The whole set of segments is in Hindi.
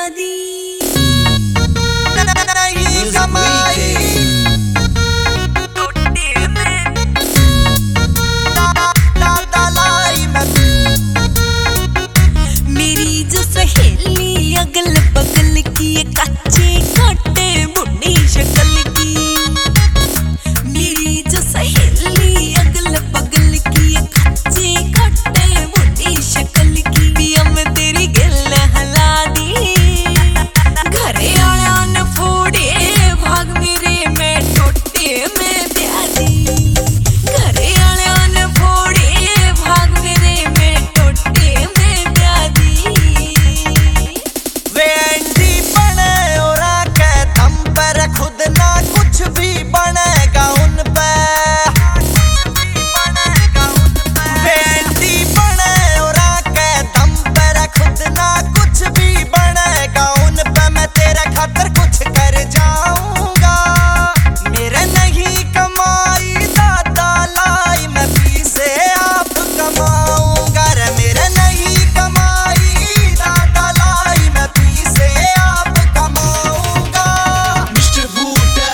प्यादी नहीं कमाई मेरी जो सहेली अगल बगल की कच्चे काटे बुढ़ी शक्ल की। मेरी जो सहेली अगल बगल की कच्चे काटे बुढ़ी शक्ल की। पिया में तेरी गिल हला दी घरे आया न फोड़े भाग मेरे में टोटे में प्यादी। घरे आया न फोड़े भाग मेरे में टोटे में प्यादी। वे एंडी बने और आके दम पर खुद ना कुछ भी बनेगा उन पे। वे एंडी बने और आके दम पर खुद ना कुछ भी बनेगा उन पे। मैं तेरे खातिर कुछ कर जाऊंगा। मेरे नहीं कमाई दादा लाई मैं पीसे आप कमाऊंगा। रे मेरे नहीं कमाई दादा लाई मैं पीसे आप कमाऊंगा। Mr. Buddha.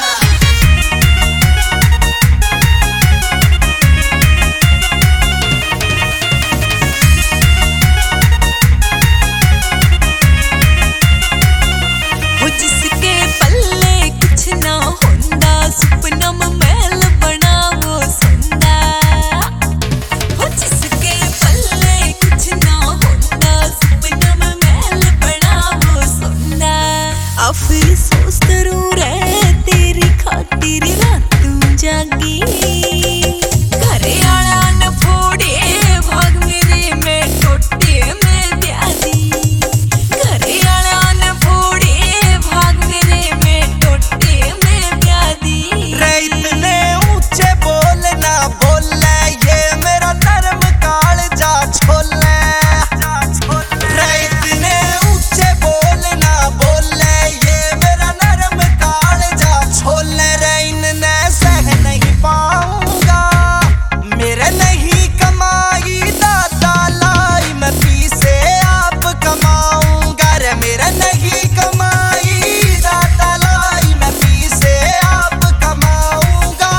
वो जिसके पल्ले कुछ ना होंदा सपना में महल बना वो संदा। वो जिसके पल्ले कुछ ना होंदा सपना में महल बना वो संदा। अब फिर सोच करूं रे तेरी खातिर रातों जागी। घरे आया न फोड़े भाग मेरे में टोटे में प्यादी। घरे आया न फोड़े भाग मेरे में टोटे में प्यादी। रे इतने ऊंचे बोलना बोले ये मेरा धर्म काल जा छोले। रे इतने ऊंचे बोलना बोले ये मेरा धर्म काल जा छोले। रे इनने सह नहीं पाऊंगा। मेरे नहीं कमाई दादा लाई मैं पीसे आप कमाऊंगा। रे मेरा नहीं कमाई दादा लाई मैं पीसे आप कमाऊंगा।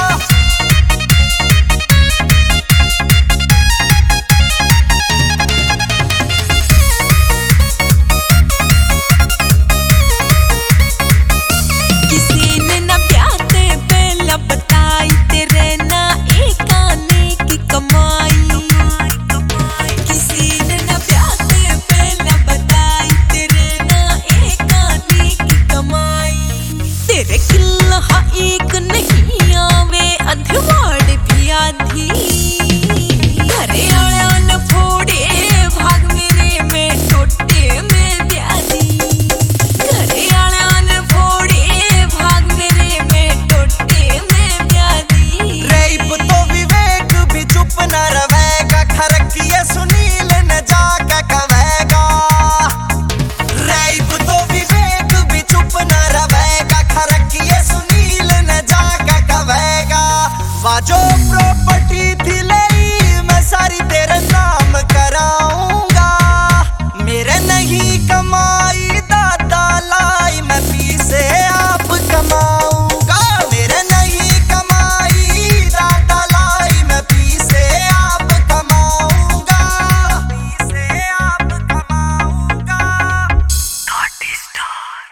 किसी ने न प्याते पहला बताई तेरे ना एक आने की कमाई। किसी ने न प्याते पहला बताई तेरे ना एक आने की कमाई। तेरे किल्ला एक नहीं आवे अधवाड़ भी आधी। घरे आया न फोड़े भाग मेरे में टोटे में प्यादी। घरे आया न फोड़े भाग मेरे में टोटे में प्यादी। रेप तो विवेक भी चुप न रहेगा। खरकिए सुनील न जाके कहेगा। रेप तो विवेक भी चुप न रहेगा। खरकिए सुनील न जाके कहेगा। वा जो प्रॉपर्टी थी ली मैं सारी तेरे नाम कराऊंगा। मेरे नहीं कमाई दादा लाई मैं पीसे आप कमाऊंगा। मेरे नहीं कमाई दादा लाई मैं पीसे आप कमाऊंगा। पीसे आप कमाऊंगा। Naughty Star।